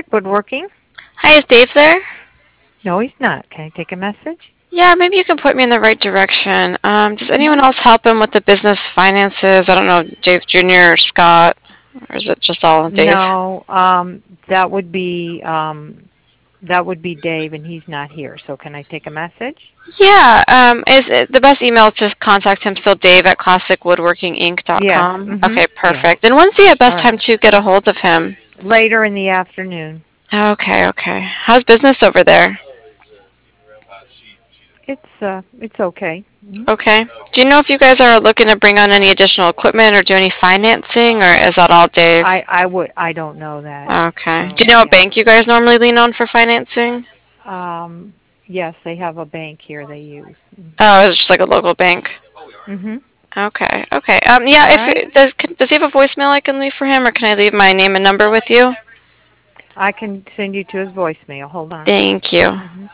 Woodworking. Hi, is Dave there? No, he's not. Can I take a message? Yeah, maybe you can point me in the right direction. Does anyone Mm-hmm. else help him with the business finances? I don't know, Dave Jr. or Scott, or is it just all Dave? No, that would be Dave, and he's not here. So can I take a message? Yeah, is it the best email to contact him still Dave at Yes. classicwoodworkinginc.com? Mm-hmm. Okay, Yes. perfect. And when's the All best right. time to get a hold of him? Later in the afternoon. Okay, okay. How's business over there? It's okay. Mhm. Okay. Do you know if you guys are looking to bring on any additional equipment or do any financing, or is that all Dave? I don't know that. Okay. Do So you know what yeah. bank you guys normally lean on for financing? Yes, they have a bank here they use. Oh, it's just like a local bank. Mhm. Okay, okay. Yeah. All If right. it, does he have a voicemail I can leave for him, or can I leave my name and number with you? I can send you to his voicemail. Hold on. Thank you. Mhm.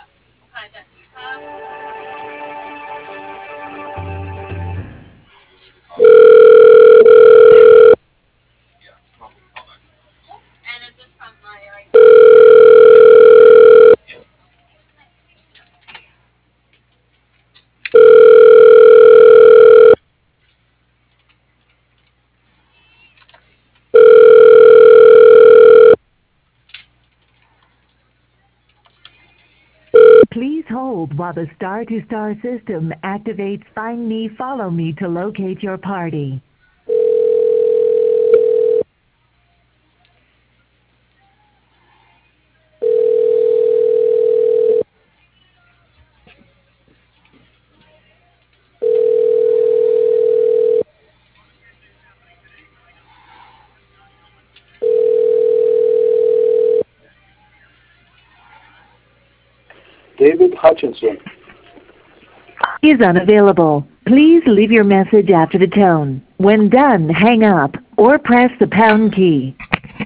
Please hold while the star-to-star system activates Find Me, Follow Me to locate your party. David Hutchinson. Is unavailable. Please leave your message after the tone. When done, hang up or press the pound key.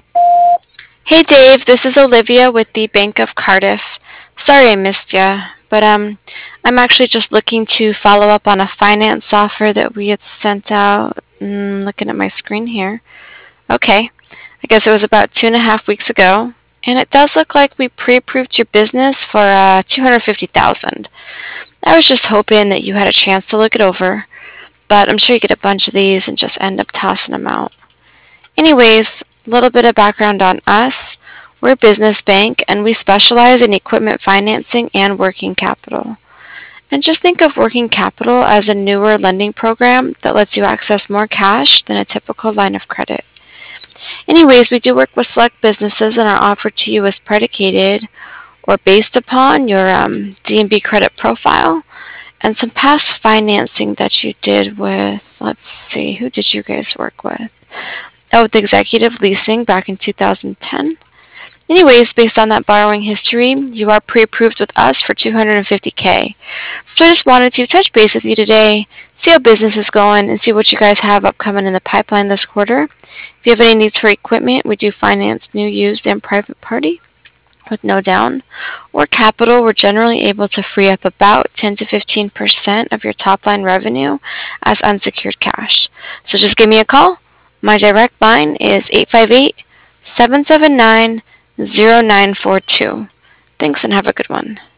Hey Dave, this is Olivia with the Bank of Cardiff. Sorry I missed ya, but I'm actually just looking to follow up on a finance offer that we had sent out. Looking at my screen here. Okay, I guess it was about 2.5 weeks ago, and it does look like we pre-approved your business for 250,000. I was just hoping that you had a chance to look it over, but I'm sure you get a bunch of these and just end up tossing them out. Anyways, a little bit of background on us. We're a business bank and we specialize in equipment financing and working capital. And just think of working capital as a newer lending program that lets you access more cash than a typical line of credit. Anyways, we do work with select businesses and our offer to you is predicated or based upon your D&B credit profile and some past financing that you did with, let's see, who did you guys work with? Oh, with executive leasing back in 2010. Anyways, based on that borrowing history, you are pre-approved with us for 250K. So I just wanted to touch base with you today, see how business is going, and see what you guys have upcoming in the pipeline this quarter. If you have any needs for equipment, we do finance new, used, and private party with no down or capital. We're generally able to free up about 10 to 15% of your top line revenue as unsecured cash. So just give me a call. My direct line is 858 779 0942. Thanks and have a good one.